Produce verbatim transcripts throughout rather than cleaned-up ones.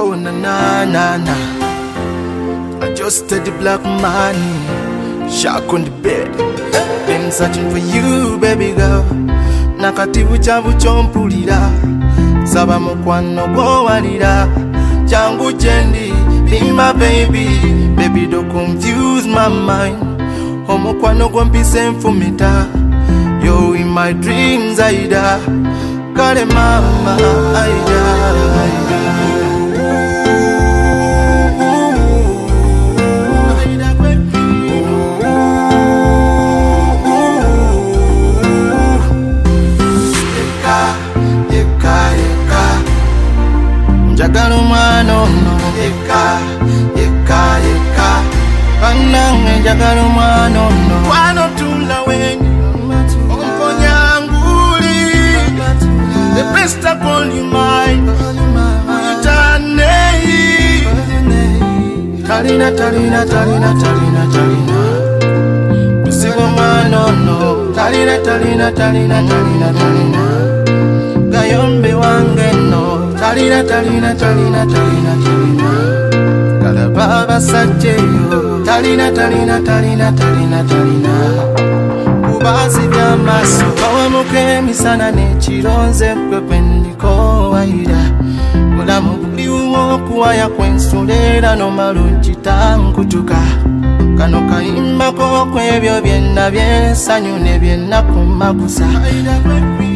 Oh na na na na, I just had the black money, shark on the bed. Been searching for you, baby girl. Nakati buchavu chompulira, saba mukwano gwo walira. Changu chendi, be my baby. Baby don't confuse my mind. Omukwano gwo mpise nfumita. Yo in my dreams aida. Kale mama aida aida. Njagala omwana ono yeka yeka yeka Banange njagala omwana ono wano tula weni Omponyanguli The best I call you mine Uyitanei Talina talina talina talina talina Musigo omwana ono Talina talina talina talina talina Gayombe wange no Talina, talina, talina, talina, talina Kalababa sajeyo Talina, talina, talina, talina, talina Kubazi vya maso Kawa muke misana nechironze Kwepe ndiko waida Mulamu buli umo kuwaya kwensulera No marunchi tankutuka Kano kaimba ko kwebyo Byena byensanyu ne byena kumagusa Aida kwepi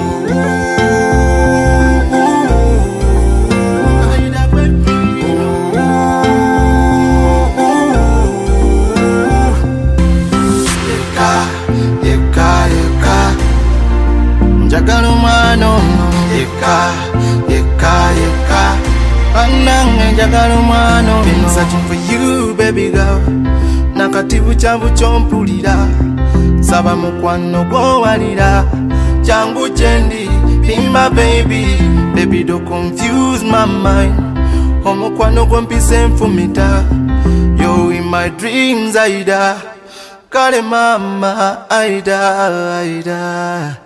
Njagala omwana ono yeka yeka yeka Banange njagala omwana ono Been searching for you baby girl Nakati buchavu chompulira Saba mukwano gwo walira Changu chendi be my baby Baby don't confuse my mind Omukwano gwo mpise nfumita Yo in my dreams aida Kale mama aida aida